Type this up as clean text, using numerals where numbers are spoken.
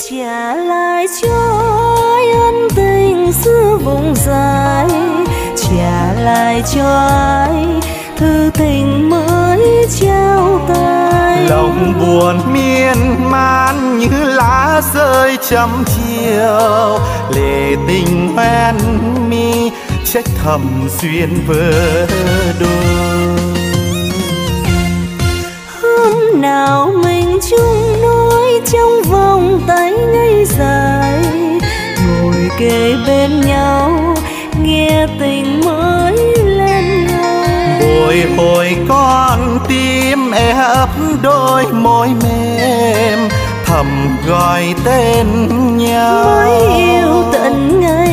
trả lại cho ai ân tình xưa vùng dài, trả lại cho ai thư tình mới trao tay. Lòng buồn miên man như lá rơi trăm chiều, lệ tình hoen mi trách thầm duyên vỡ đôi. Hôm nào mình chung nói trong vòng tay ngây dài, ngồi kề bên nhau nghe tình mới lên ngôi. Bồi hồi con tim ép đôi môi mềm, thầm gọi tên nhau. Mới yêu tận ngày